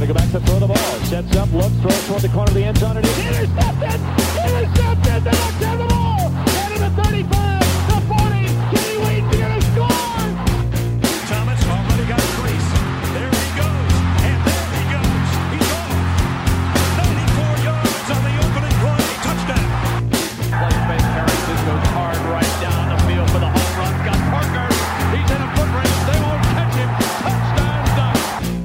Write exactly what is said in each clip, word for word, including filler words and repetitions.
go back to throw the ball. Sets up, looks, throws toward the corner of the end zone, and it's intercepted! Intercepted! The Ducks have the ball! Head of the thirty-five, the forty, Kenny Wheaton's going to score! Thomas already got a crease. There he goes, and there he goes. He's off. ninety-four yards on the opening play. Touchdown. Play fake, Harrison goes hard right down the field for the home run. Got Parker. He's in a foot race. They won't catch him. Touchdown, Ducks.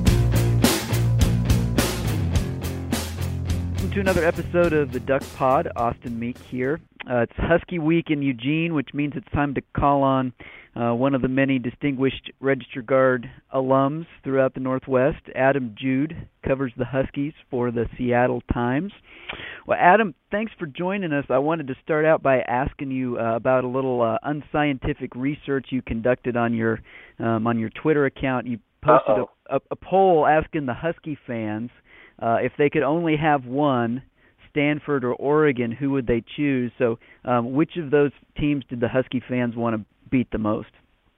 Welcome to another episode of the Duck Pod. Austin Meek here. Uh, it's Husky Week in Eugene, which means it's time to call on uh, one of the many distinguished Register Guard alums throughout the Northwest. Adam Jude covers the Huskies for the Seattle Times. Well, Adam, thanks for joining us. I wanted to start out by asking you uh, about a little uh, unscientific research you conducted on your um, on your Twitter account. You posted a, a, a poll asking the Husky fans uh, if they could only have one, Stanford or Oregon, who would they choose? So um, which of those teams did the Husky fans want to beat the most?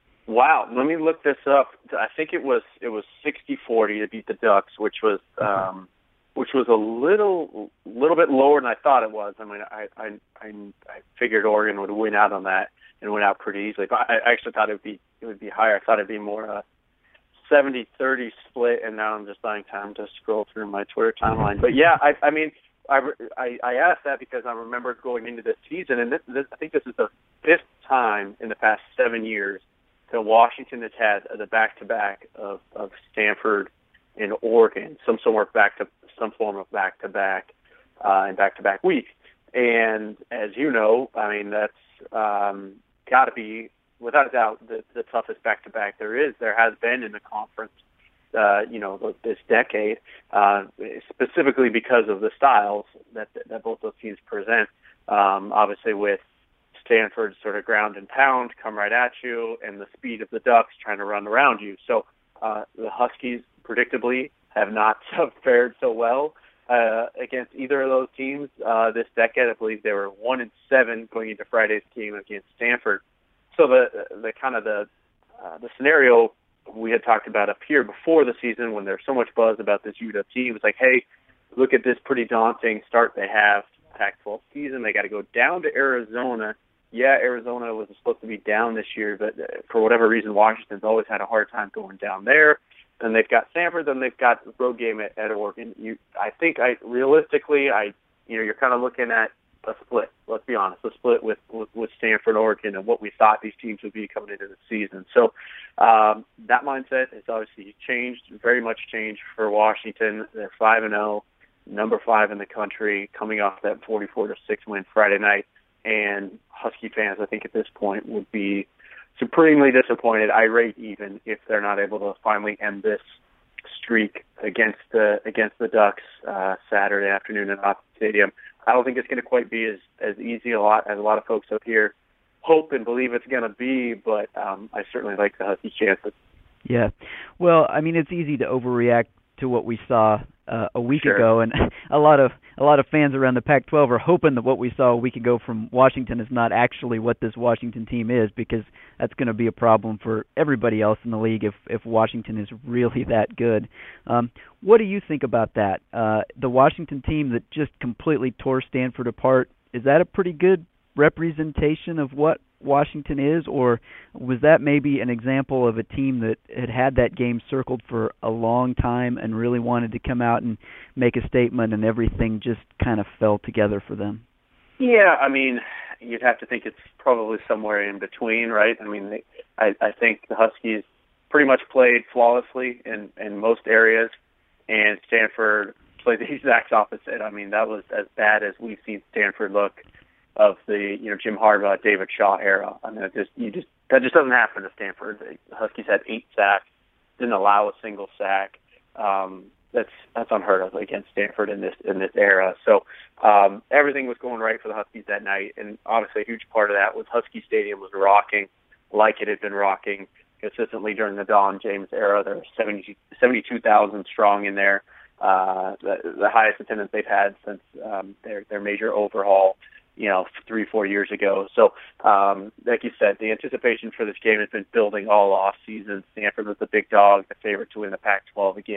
Wow, let me look this up. I think it was it was sixty forty to beat the Ducks, which was um, which was a little little bit lower than I thought it was. I mean, I I I, I figured Oregon would win out on that and win out pretty easily. But I actually thought it would be it would be higher. I thought it'd be more a seventy thirty split, and now I'm just buying time to scroll through my Twitter timeline. But yeah, I I mean. I, I, I asked that because I remember going into this season, and this, this, I think this is the fifth time in the past seven years that Washington has had the back-to-back of, of Stanford and Oregon, some sort of back to some form of back-to-back uh, and back-to-back week. And as you know, I mean that's um, got to be without a doubt the, the toughest back-to-back there is. There has been in the conference. Uh, you know, this decade, uh, specifically because of the styles that that both those teams present. Um, obviously, with Stanford sort of ground and pound, come right at you, and the speed of the Ducks trying to run around you. So uh, the Huskies, predictably, have not fared so well uh, against either of those teams uh, this decade. I believe they were one and seven going into Friday's game against Stanford. So the the kind of the uh, the scenario we had talked about up here before the season when there's so much buzz about this U W team. It was like, hey, look at this pretty daunting start they have Pac twelve season. They got to go down to Arizona. Yeah, Arizona was supposed to be down this year, but for whatever reason, Washington's always had a hard time going down there. Then they've got Stanford, then they've got the road game at, at Oregon. You, I think, I realistically, I, you know, you're kind of looking at a split. Let's be honest, a split with, with with Stanford, Oregon, and what we thought these teams would be coming into the season. So um, that mindset has obviously changed, very much changed for Washington. They're five and zero, number five in the country, coming off that forty-four to six win Friday night. And Husky fans, I think at this point would be supremely disappointed, irate even, if they're not able to finally end this streak against the against the Ducks uh, Saturday afternoon at Austin Stadium. I don't think it's going to quite be as, as easy a lot as a lot of folks up here hope and believe it's going to be, but um, I certainly like the Husky chances. Yeah. Well, I mean, it's easy to overreact to what we saw uh, a week sure. ago, and a lot of a lot of fans around the Pac twelve are hoping that what we saw a week ago from Washington is not actually what this Washington team is, because that's going to be a problem for everybody else in the league if, if Washington is really that good. Um, what do you think about that? Uh, the Washington team that just completely tore Stanford apart, is that a pretty good representation of what Washington is, or was that maybe an example of a team that had had that game circled for a long time and really wanted to come out and make a statement, and everything just kind of fell together for them? Yeah, I mean, you'd have to think it's probably somewhere in between, right? I mean, they, I, I think the Huskies pretty much played flawlessly in, in most areas, and Stanford played the exact opposite. I mean, that was as bad as we've seen Stanford look of the, you know, Jim Harbaugh, David Shaw era. I mean, it just you just that just doesn't happen to Stanford. The Huskies had eight sacks, didn't allow a single sack. Um, that's that's unheard of against Stanford in this in this era. So um, everything was going right for the Huskies that night, and obviously a huge part of that was Husky Stadium was rocking like it had been rocking consistently during the Don James era. There were seventy-two thousand strong in there, uh, the, the highest attendance they've had since um, their their major overhaul, you know, three, four years ago. So, um, like you said, the anticipation for this game has been building all off season. Stanford was the big dog, the favorite to win the Pac twelve again.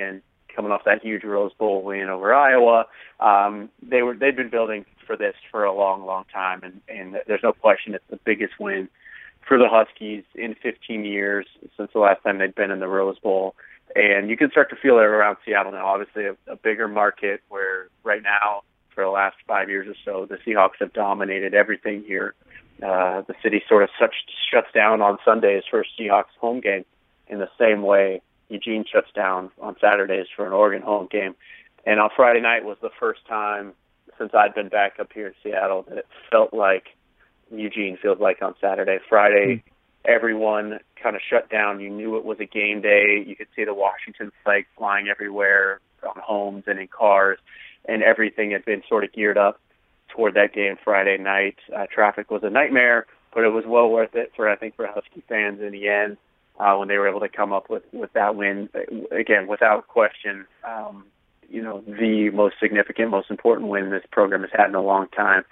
coming off that huge Rose Bowl win over Iowa. Um, they were they'd been building for this for a long, long time, and, and there's no question it's the biggest win for the Huskies in fifteen years since the last time they'd been in the Rose Bowl. And you can start to feel it around Seattle now. Obviously, a, a bigger market where right now, for the last five years or so, the Seahawks have dominated everything here. Uh, the city sort of such, shuts down on Sundays for a Seahawks home game in the same way Eugene shuts down on Saturdays for an Oregon home game. And on Friday night was the first time since I'd been back up here in Seattle that it felt like Eugene feels like on Saturday. Friday, everyone kind of shut down. You knew it was a game day. You could see the Washington flag flying everywhere on homes and in cars, and everything had been sort of geared up toward that game Friday night. Uh, traffic was a nightmare, but it was well worth it for, I think, for Husky fans in the end uh, when they were able to come up with, with that win. Again, without question, um, you know, the most significant, most important win this program has had in a long time.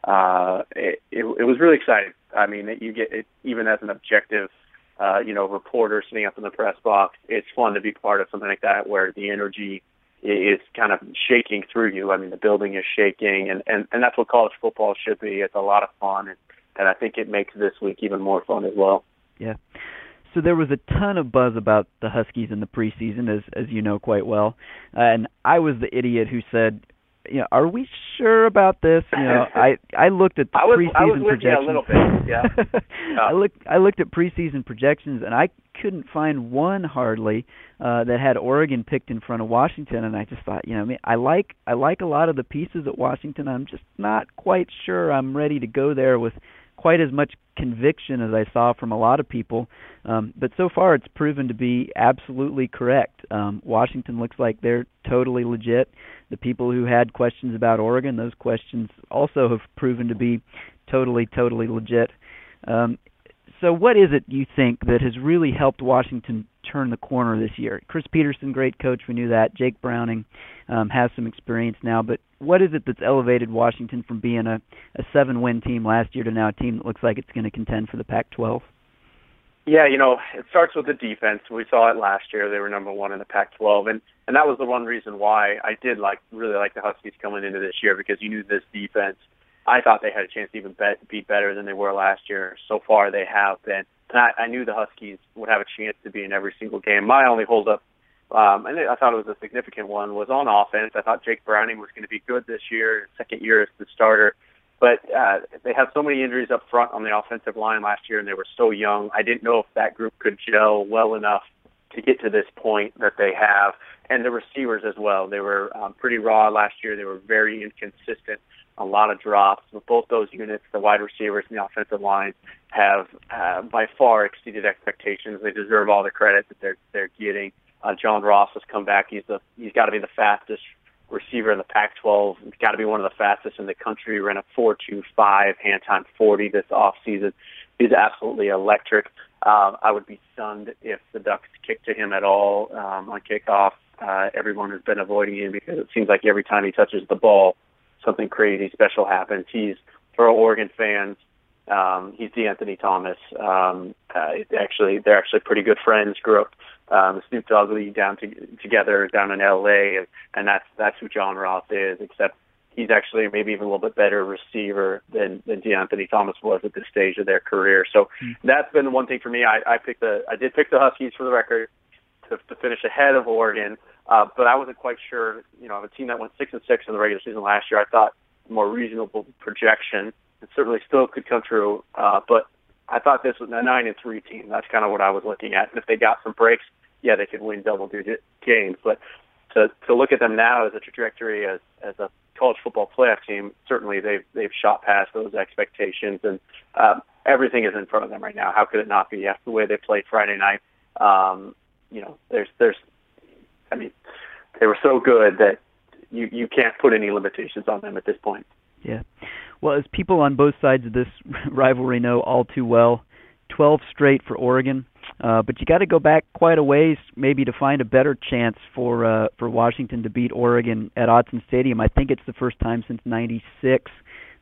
Uh, it, it, it was really exciting. I mean, you get it, even as an objective, uh, you know, reporter sitting up in the press box, it's fun to be part of something like that where the energy is kind of shaking through you. I mean, the building is shaking, and, and, and that's what college football should be. It's a lot of fun, and, and I think it makes this week even more fun as well. Yeah. So there was a ton of buzz about the Huskies in the preseason, as as you know quite well, uh, and I was the idiot who said, you know, are we sure about this? You know, I I looked at the I was, preseason I was with projections. you a little bit, yeah. yeah. I looked I looked at preseason projections, and I couldn't find one hardly uh, that had Oregon picked in front of Washington, and I just thought, you know, I mean, I like I like a lot of the pieces at Washington. I'm just not quite sure I'm ready to go there with quite as much conviction as I saw from a lot of people. Um, but so far it's proven to be absolutely correct. Um, Washington looks like they're totally legit. The people who had questions about Oregon, those questions also have proven to be totally, totally legit. Um, so what is it, you think, that has really helped Washington turn the corner this year? Chris Peterson, great coach, we knew that. Jake Browning um, has some experience now, but what is it that's elevated Washington from being a, a seven-win team last year to now a team that looks like it's going to contend for the Pac twelve? Yeah, you know, it starts with the defense. We saw it last year. They were number one in the Pac twelve, and, and that was the one reason why I did like really like the Huskies coming into this year, because you knew this defense, I thought they had a chance to even bet, be better than they were last year. So far they have been. And I, I knew the Huskies would have a chance to be in every single game. My only holdup, um, and I thought it was a significant one, was on offense. I thought Jake Browning was going to be good this year, second year as the starter. But uh, they had so many injuries up front on the offensive line last year, and they were so young. I didn't know if that group could gel well enough to get to this point that they have. And the receivers as well. They were um, pretty raw last year. They were very inconsistent, a lot of drops. But both those units, the wide receivers and the offensive line, have uh, by far exceeded expectations. They deserve all the credit that they're they're getting. Uh, John Ross has come back. He's the he's got to be the fastest receiver in the Pac twelve. He's got to be one of the fastest in the country. He ran a four two five hand time forty this off season. He's absolutely electric. Um, I would be stunned if the Ducks kick to him at all um, on kickoff. Uh, everyone has been avoiding him because it seems like every time he touches the ball, something crazy special happens. He's, for Oregon fans, um, he's DeAnthony Thomas. Um, uh, actually, they're actually pretty good friends. Grew up um, Snoop Dogg League down to, together down in L A, and, and that's that's who John Ross is. Except he's actually maybe even a little bit better receiver than than DeAnthony Thomas was at this stage of their career. So mm-hmm. that's been the one thing for me. I, I picked the I did pick the Huskies for the record to, to finish ahead of Oregon. Uh, but I wasn't quite sure, you know, of a team that went six and six in the regular season last year. I thought a more reasonable projection. It certainly still could come true. Uh, but I thought this was a nine and three team. That's kind of what I was looking at. And if they got some breaks, yeah, they could win double digit games. But to to look at them now as a trajectory as as a college football playoff team, certainly they've they've shot past those expectations, and um, everything is in front of them right now. How could it not be after the way they played Friday night? Um, you know, there's there's I mean, they were so good that you, you can't put any limitations on them at this point. Yeah. Well, as people on both sides of this rivalry know all too well, twelve straight for Oregon, uh, but you got to go back quite a ways maybe to find a better chance for uh, for Washington to beat Oregon at Autzen Stadium. I think it's the first time since ninety-six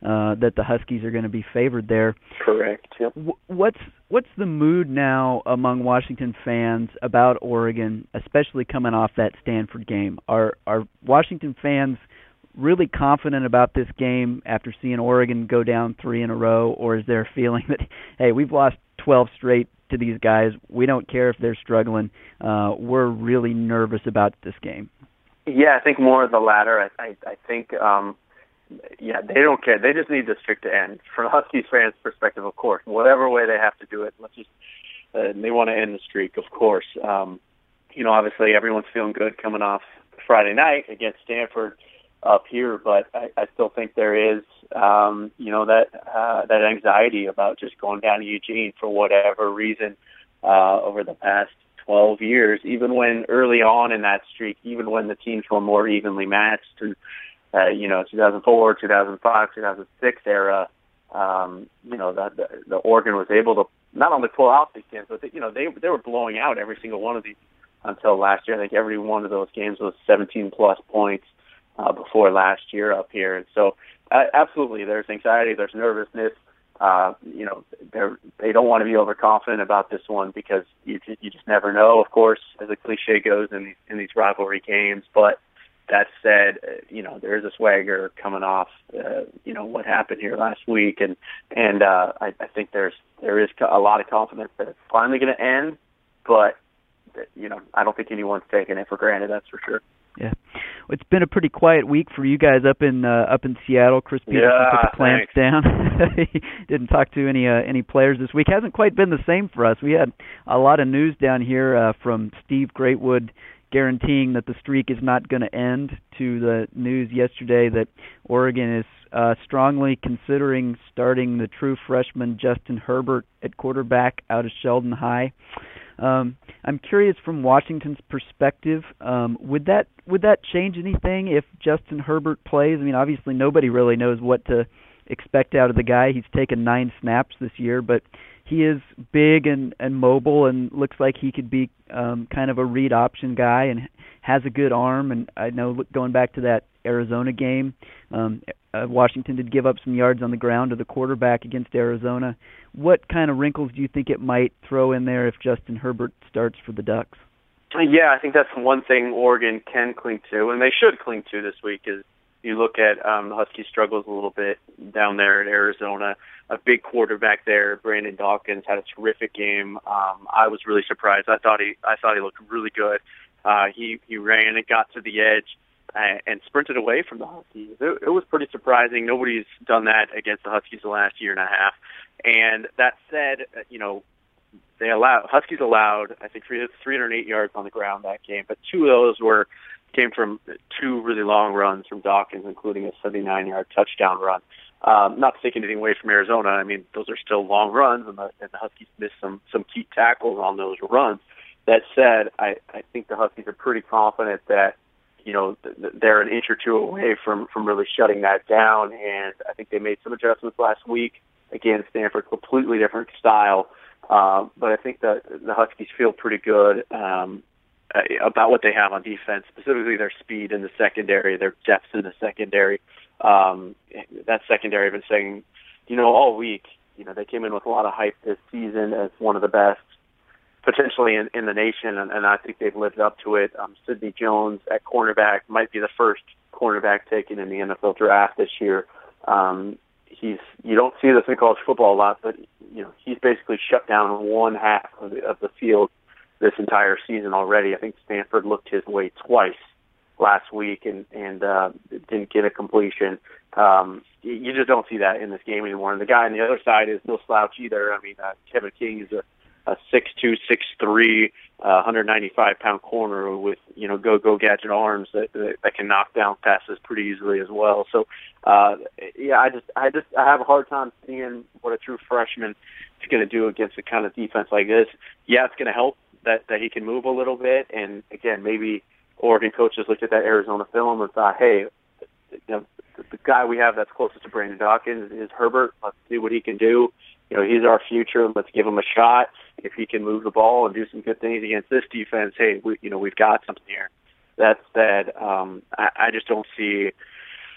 uh, that the Huskies are going to be favored there. Correct. Yep. What's what's the mood now among Washington fans about Oregon, especially coming off that Stanford game? Are are Washington fans really confident about this game after seeing Oregon go down three in a row, or is there a feeling that, hey, we've lost twelve straight to these guys, we don't care if they're struggling, uh, we're really nervous about this game? Yeah, I think more of the latter. I, I, I think, um, yeah, they don't care. They just need the streak to end. From Huskies fans' perspective, of course, whatever way they have to do it, let's just, uh, they want to end the streak, of course. Um, you know, obviously everyone's feeling good coming off Friday night against Stanford up here, but I, I still think there is, um, you know, that uh, that anxiety about just going down to Eugene for whatever reason uh, over the past twelve years, even when early on in that streak, even when the teams were more evenly matched, and, uh, you know, two thousand four, two thousand five, two thousand six era, um, you know, the, the, the Oregon was able to not only pull out these games, but, they, you know, they, they were blowing out every single one of these until last year. I think every one of those games was seventeen plus points. Uh, before last year up here. And so uh, absolutely there's anxiety, there's nervousness. Uh, you know, they're, they don't want to be overconfident about this one because you, you just never know, of course, as the cliche goes in these, in these rivalry games. But that said, uh, you know, there is a swagger coming off, uh, you know, what happened here last week. And, and uh, I, I think there's there is a lot of confidence that it's finally going to end. But, you know, I don't think anyone's taking it for granted, that's for sure. Yeah, well, it's been a pretty quiet week for you guys up in uh, up in Seattle. Chris Peterson yeah, took the clamps thanks. down. He didn't talk to any uh, any players this week. Hasn't quite been the same for us. We had a lot of news down here uh, from Steve Greatwood guaranteeing that the streak is not going to end, to the news yesterday that Oregon is uh, strongly considering starting the true freshman Justin Herbert at quarterback out of Sheldon High. Um, I'm curious from Washington's perspective, um, would that would that change anything if Justin Herbert plays? I mean, obviously nobody really knows what to expect out of the guy. He's taken nine snaps this year, but he is big and, and mobile and looks like he could be um, kind of a read option guy and has a good arm. And I know going back to that Arizona game, um, uh, Washington did give up some yards on the ground to the quarterback against Arizona. What kind of wrinkles do you think it might throw in there if Justin Herbert starts for the Ducks? Yeah, I think that's one thing Oregon can cling to, and they should cling to this week, is you look at um, the Huskies' struggles a little bit down there in Arizona. A big quarterback there, Brandon Dawkins, had a terrific game. Um, I was really surprised. I thought he, I thought he looked really good. Uh, he he ran and got to the edge and, and sprinted away from the Huskies. It, it was pretty surprising. Nobody's done that against the Huskies the last year and a half. And that said, you know, they allowed Huskies allowed I think three hundred eight yards on the ground that game, but two of those were came from two really long runs from Dawkins, including a seventy-nine yard touchdown run. Um, not to take anything away from Arizona. I mean, those are still long runs, and the, and the Huskies missed some some key tackles on those runs. That said, I, I think the Huskies are pretty confident that, you know, th- they're an inch or two away from, from really shutting that down, and I think they made some adjustments last week. Again, Stanford, completely different style, uh, but I think that the Huskies feel pretty good um, about what they have on defense, specifically their speed in the secondary, their depth in the secondary. Um, that secondary, I've been saying, you know, all week, you know, they came in with a lot of hype this season as one of the best, potentially in, in the nation, and, and I think they've lived up to it. Um, Sidney Jones at cornerback might be the first cornerback taken in the N F L draft this year. Um, he's you don't see this in college football a lot, but you know he's basically shut down one half of the, of the field this entire season already. I think Stanford looked his way twice last week and and uh, didn't get a completion. Um, you just don't see that in this game anymore. And the guy on the other side is no slouch either. I mean, uh, Kevin King is a a six two, six three, uh, one hundred ninety-five pound corner with, you know, go-go gadget arms that, that that can knock down passes pretty easily as well. So, uh, yeah, I just, I just, I have a hard time seeing what a true freshman is going to do against a kind of defense like this. Yeah, it's going to help that, that he can move a little bit. And again, maybe Oregon coaches looked at that Arizona film and thought, hey, you know, the, the guy we have that's closest to Brandon Dawkins is Herbert. Let's see what he can do. You know, he's our future. Let's give him a shot. If he can move the ball and do some good things against this defense, hey, we, you know, we've got something here. That said, um, I, I just don't see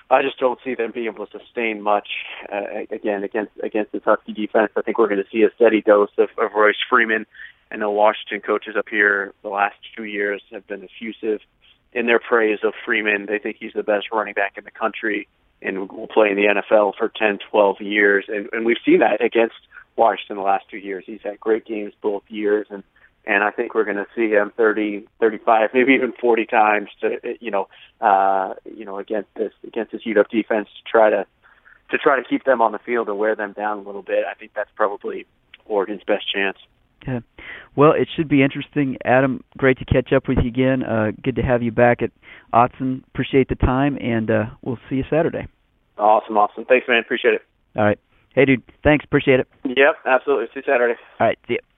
I just don't see them being able to sustain much uh, again against against this Husky defense. I think we're going to see a steady dose of, of Royce Freeman. I know Washington coaches up here the last two years have been effusive in their praise of Freeman. They think he's the best running back in the country and will play in the N F L for ten, twelve years. And, and we've seen that against Washington the last two years. He's had great games both years, and And I think we're going to see him thirty, thirty-five, maybe even forty times to, you know, uh, you know, against this against this U W defense to try to to try to keep them on the field and wear them down a little bit. I think that's probably Oregon's best chance. Yeah. Well, it should be interesting. Adam, great to catch up with you again. Uh, good to have you back at Autzen. Appreciate the time, and uh, we'll see you Saturday. Awesome, awesome. Thanks, man. Appreciate it. All right. Hey, dude. Thanks. Appreciate it. Yep, absolutely. See you Saturday. All right. See you.